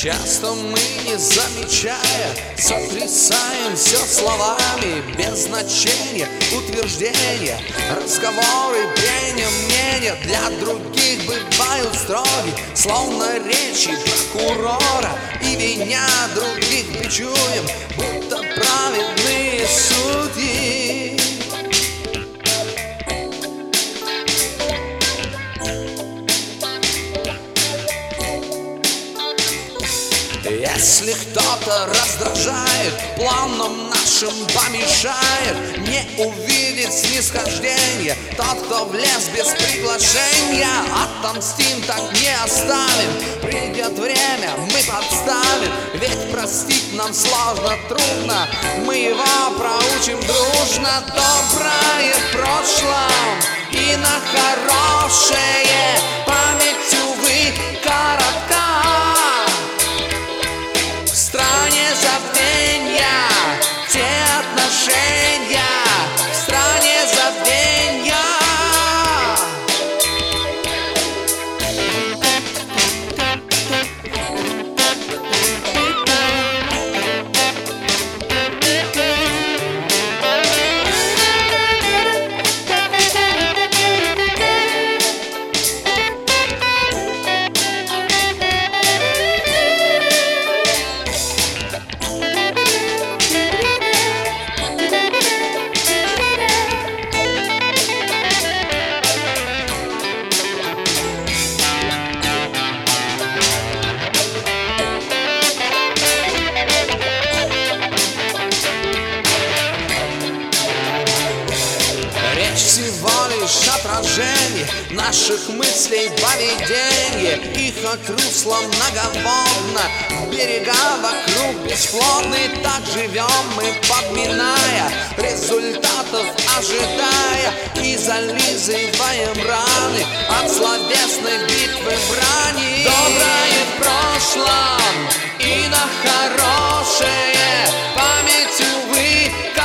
Часто мы, не замечая, сотрясаем все словами без значения, утверждения, разговоры, прения, мнения для других бывают строги, словно речи прокурора, и виня других бичуем, будто праведные судьи. Если кто-то раздражает, планам нашим помешает, не увидит снисхождения тот, кто влез без приглашения. Отомстим, так не оставим, придет время, мы подставим. Ведь простить нам сложно, трудно, мы его проучим дружно. Доброе в прошлом и на хорошее память, увы, коротка. В стране забвенья те отношения, в стране забвенья. Всего лишь отражение наших мыслей, поведения. Их от русла многоводно, берега вокруг бесплодны. Так живем мы, подминая, результатов ожидая, и зализываем раны от словесной битвы брани. Доброе в прошлом и на хорошее память, увы,